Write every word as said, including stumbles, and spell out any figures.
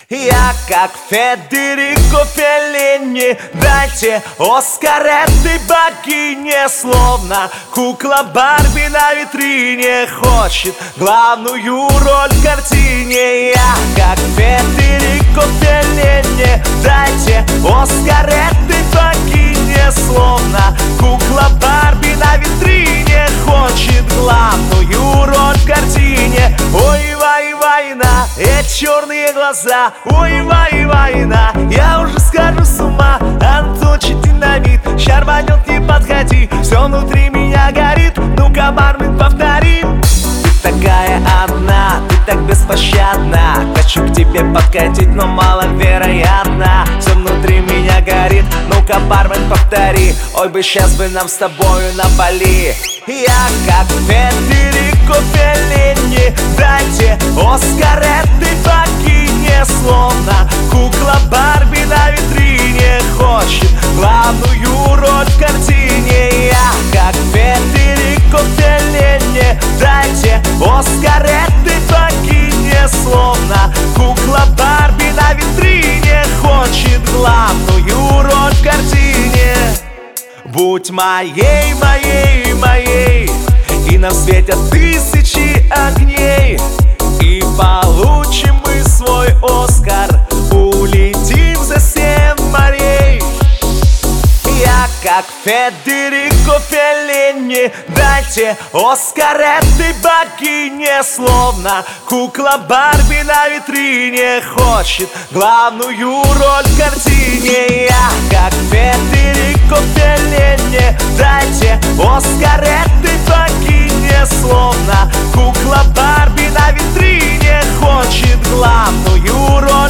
Я как Федерико Феллини, дайте Оскар этой богине. Словно кукла Барби на витрине хочет главную роль в картине. Я как Федерико Феллини, дайте Оскар этой богине. Словно кукла Барби на витрине хочет главную роль в картине. Ой, вай, война, эти черные глаза. Ой, вай, война, я уже схожу с ума. Антончик, динамит, ща рванет, не подходи. Все внутри меня горит, ну-ка, бармен, повтори. Ты такая одна, ты так беспощадна. Хочу к тебе подкатить, но маловероятно. Все внутри меня горит, ну-ка, бармен, повтори. Ой, бы сейчас бы нам с тобою на Бали. Я как Федерико Феллини, дайте Оскар этой богине. Словно кукла Барби на витрине хочет главную роль в картине. Я как Федерико Феллини, дайте Оскар этой богине. Словно кукла Барби на витрине хочет главную роль в картине. Будь моей, моей, моей, и нам светят тысячи огней, и получим мы свой Оскар, улетим за семь морей. Я как Федерико Феллини, дайте Оскар этой богине. Словно кукла Барби на витрине хочет главную роль в картине. Я как Федерико Феллини, дайте Оскар этой богине. Словно кукла Барби на витрине хочет главную роль